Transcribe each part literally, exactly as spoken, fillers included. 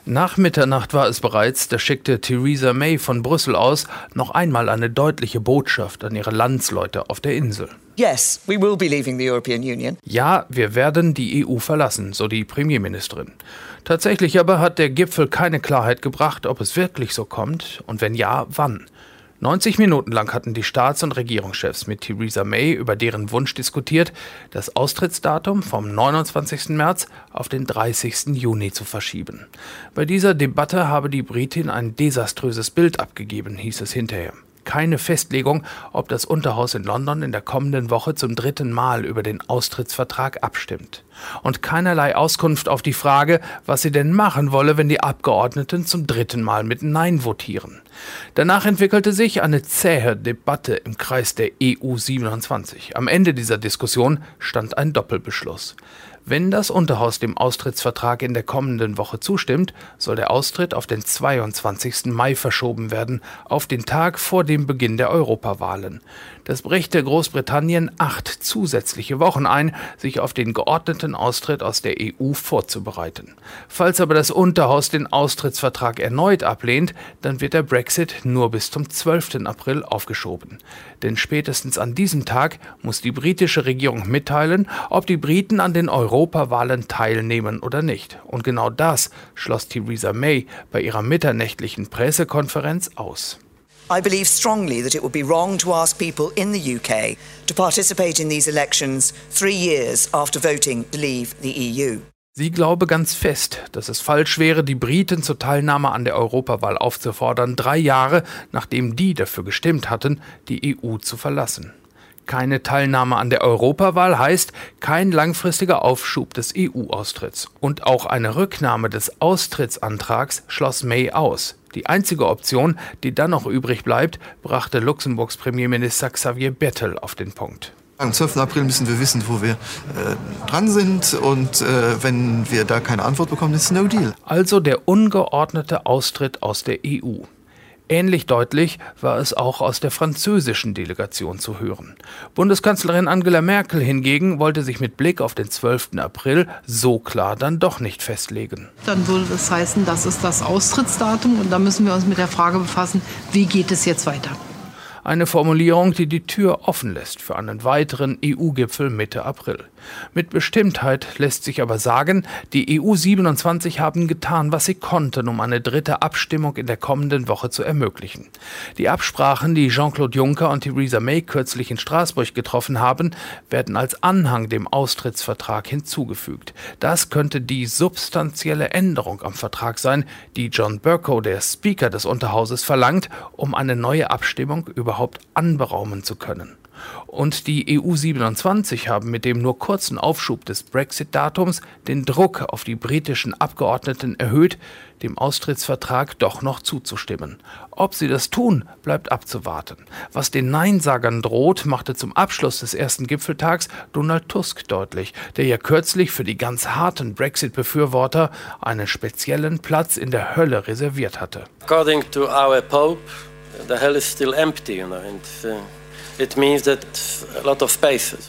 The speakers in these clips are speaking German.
Nach Mitternacht war es bereits, da schickte Theresa May von Brüssel aus noch einmal eine deutliche Botschaft an ihre Landsleute auf der Insel. Yes, we will be leaving the European Union. Ja, wir werden die E U verlassen, so die Premierministerin. Tatsächlich aber hat der Gipfel keine Klarheit gebracht, ob es wirklich so kommt und wenn ja, wann. neunzig Minuten lang hatten die Staats- und Regierungschefs mit Theresa May über deren Wunsch diskutiert, das Austrittsdatum vom neunundzwanzigsten März auf den dreißigsten Juni zu verschieben. Bei dieser Debatte habe die Britin ein desaströses Bild abgegeben, hieß es hinterher. Keine Festlegung, ob das Unterhaus in London in der kommenden Woche zum dritten Mal über den Austrittsvertrag abstimmt. Und keinerlei Auskunft auf die Frage, was sie denn machen wolle, wenn die Abgeordneten zum dritten Mal mit Nein votieren. Danach entwickelte sich eine zähe Debatte im Kreis der E U siebenundzwanzig. Am Ende dieser Diskussion stand ein Doppelbeschluss. Wenn das Unterhaus dem Austrittsvertrag in der kommenden Woche zustimmt, soll der Austritt auf den zweiundzwanzigsten Mai verschoben werden, auf den Tag vor dem Beginn der Europawahlen. Das brächte Großbritannien acht zusätzliche Wochen ein, sich auf den geordneten Austritt aus der E U vorzubereiten. Falls aber das Unterhaus den Austrittsvertrag erneut ablehnt, dann wird der Brexit nur bis zum zwölften April aufgeschoben. Denn spätestens an diesem Tag muss die britische Regierung mitteilen, ob die Briten an den Europawahlen teilnehmen oder nicht. Und genau das schloss Theresa May bei ihrer mitternächtlichen Pressekonferenz aus. I believe strongly that it would be wrong to ask people in the U K to participate in these elections three years after voting to leave the E U. Sie glaube ganz fest, dass es falsch wäre, die Briten zur Teilnahme an der Europawahl aufzufordern, drei Jahre nachdem die dafür gestimmt hatten, die E U zu verlassen. Keine Teilnahme an der Europawahl heißt kein langfristiger Aufschub des E U-Austritts. Und auch eine Rücknahme des Austrittsantrags schloss May aus. Die einzige Option, die dann noch übrig bleibt, brachte Luxemburgs Premierminister Xavier Bettel auf den Punkt. Am zwölften April müssen wir wissen, wo wir äh, dran sind und äh, wenn wir da keine Antwort bekommen, ist No Deal. Also der ungeordnete Austritt aus der E U. Ähnlich deutlich war es auch aus der französischen Delegation zu hören. Bundeskanzlerin Angela Merkel hingegen wollte sich mit Blick auf den zwölften April so klar dann doch nicht festlegen. Dann würde das heißen, das ist das Austrittsdatum und da müssen wir uns mit der Frage befassen, wie geht es jetzt weiter? Eine Formulierung, die die Tür offen lässt für einen weiteren E U-Gipfel Mitte April. Mit Bestimmtheit lässt sich aber sagen, die E U siebenundzwanzig haben getan, was sie konnten, um eine dritte Abstimmung in der kommenden Woche zu ermöglichen. Die Absprachen, die Jean-Claude Juncker und Theresa May kürzlich in Straßburg getroffen haben, werden als Anhang dem Austrittsvertrag hinzugefügt. Das könnte die substanzielle Änderung am Vertrag sein, die John Bercow, der Speaker des Unterhauses, verlangt, um eine neue Abstimmung über überhaupt anberaumen zu können. Und die E U siebenundzwanzig haben mit dem nur kurzen Aufschub des Brexit-Datums den Druck auf die britischen Abgeordneten erhöht, dem Austrittsvertrag doch noch zuzustimmen. Ob sie das tun, bleibt abzuwarten. Was den Neinsagern droht, machte zum Abschluss des ersten Gipfeltags Donald Tusk deutlich, der ja kürzlich für die ganz harten Brexit-Befürworter einen speziellen Platz in der Hölle reserviert hatte. According to our Pope, the hell is still empty, you know, and uh, it means that a lot of spaces.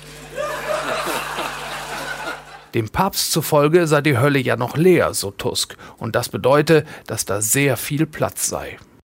Dem Papst zufolge sei die Hölle ja noch leer, so Tusk, und das bedeute, dass da sehr viel Platz sei.